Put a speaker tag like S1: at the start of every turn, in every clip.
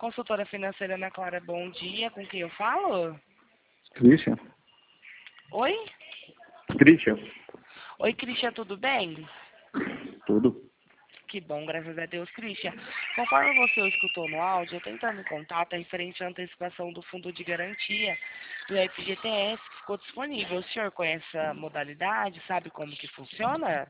S1: Consultora financeira Ana Clara, bom dia. Com quem eu falo?
S2: Christian?
S1: Oi?
S2: Christian?
S1: Oi, Christian, tudo bem?
S2: Tudo?
S1: Que bom, graças a Deus, Christian. Conforme você escutou no áudio, eu tô entrando em contato referente à antecipação do fundo de garantia do FGTS que ficou disponível. O senhor conhece a modalidade? Sabe como que funciona?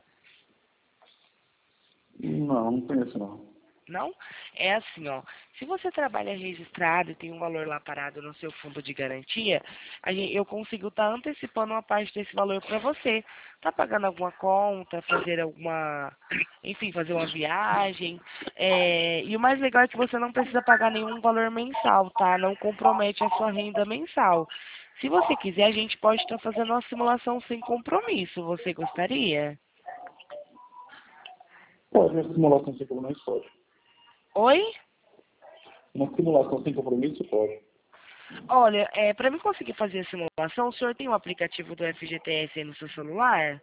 S2: Não conheço não.
S1: Não? É assim, ó. Se você trabalha registrado e tem um valor lá parado no seu fundo de garantia, eu consigo estar antecipando uma parte desse valor para você. Tá pagando alguma conta, fazer alguma, enfim, fazer uma viagem. E o mais legal é que você não precisa pagar nenhum valor mensal, tá? Não compromete a sua renda mensal. Se você quiser, a gente pode estar fazendo uma simulação sem compromisso. Você gostaria?
S2: Pode, uma simulação sem compromisso pode.
S1: Oi?
S2: Uma simulação sem compromisso pode.
S1: Olha, para mim conseguir fazer a simulação, o senhor tem um aplicativo do FGTS aí no seu celular?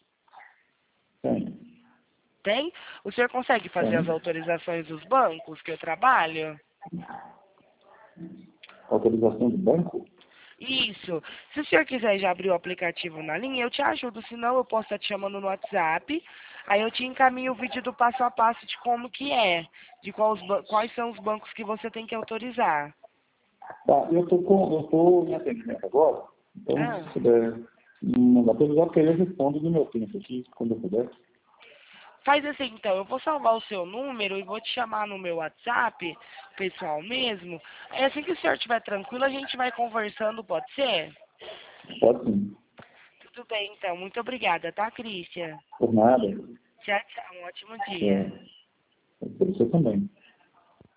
S2: Tem.
S1: Tem? O senhor consegue fazer as
S2: Tem.
S1: autorizações dos bancos que eu trabalho?
S2: Autorização do banco?
S1: Isso. Se o senhor quiser já abrir o aplicativo na linha, eu te ajudo. Senão, eu posso estar te chamando no WhatsApp. Aí eu te encaminho o vídeo do passo a passo de como que é. De quais são os bancos que você tem que autorizar.
S2: Tá, eu tô em atendimento agora. Então,
S1: Ah.
S2: se puder mandar pelo WhatsApp, que aí eu respondo do meu tempo aqui, quando eu puder.
S1: Faz assim, então, eu vou salvar o seu número e vou te chamar no meu WhatsApp, pessoal mesmo. Aí assim que o senhor estiver tranquilo, a gente vai conversando, pode ser?
S2: Pode sim.
S1: Tudo bem, então. Muito obrigada, tá, Cristian?
S2: Por nada.
S1: Tchau, tchau. Um ótimo dia.
S2: É, por você também.